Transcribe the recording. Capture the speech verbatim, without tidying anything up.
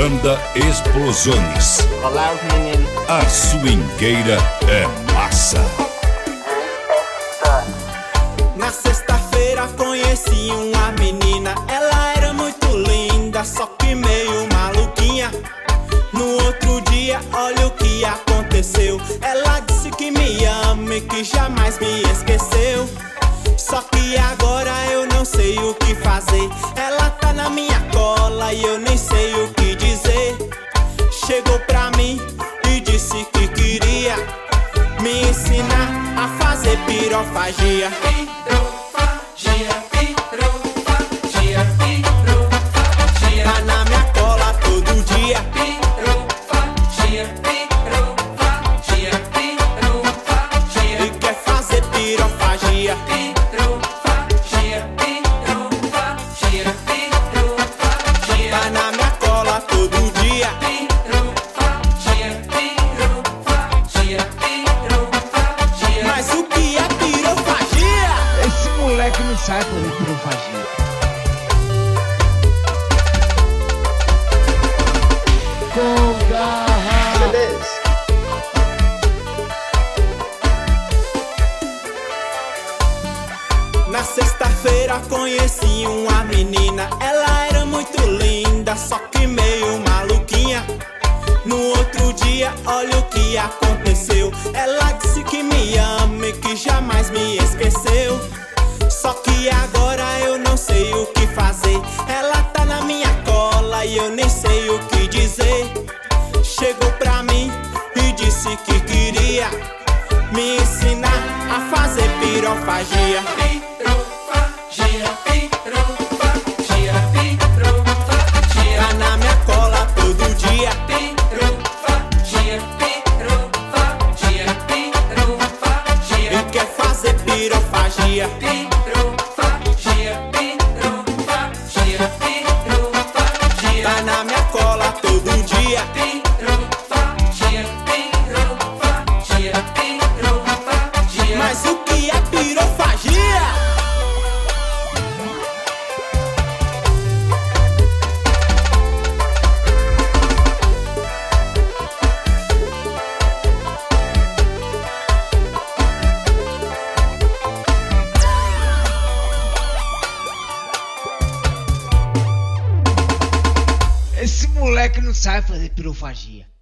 Banda Explosões. Olá, os meninos. A swingueira é massa. Na sexta-feira conheci uma menina. Ela era muito linda, só que meio maluquinha. No outro dia, olha o que aconteceu. Ela disse que me ama e que jamais me esqueceu. Só que agora eu não sei o que fazer. Ela tá na minha cola e eu nem sei o que dizer. Chegou pra mim e disse que queria me ensinar a fazer pirofagia. Pirofagia, pirofagia, pirofagia. Tá na minha cola todo dia. Pirofagia, pirofagia, pirofagia. E quer fazer pirofagia. Pirofagia, pirofagia, pirofagia. Tá na minha cola todo dia. Pirofagia, pirofagia, pirofagia. Mas o que é pirofagia? Esse moleque não sabe fazer pirofagia. Com garra. Beleza. Na sexta-feira conheci uma menina. Ela era muito linda, só que meio maluquinha. No outro dia, olha o que aconteceu. Ela disse que me ama e que jamais me esqueceu. Só que agora eu não sei o que fazer. Ela tá na minha cola e eu nem sei o que dizer. Chegou pra mim e disse que queria me ensinar a fazer pirofagia. Pirofagia, pirofagia, pirofagia. Tá na minha cola todo dia. Pirofagia, pirofagia, pirofagia. E quer fazer pirofagia. Pirofagia, pirofagia, pirofagia. Tá na minha cola todo dia. Pirofagia, pirofagia, pirofagia. Mas o que é pirofagia? Esse moleque não sabe fazer pirofagia.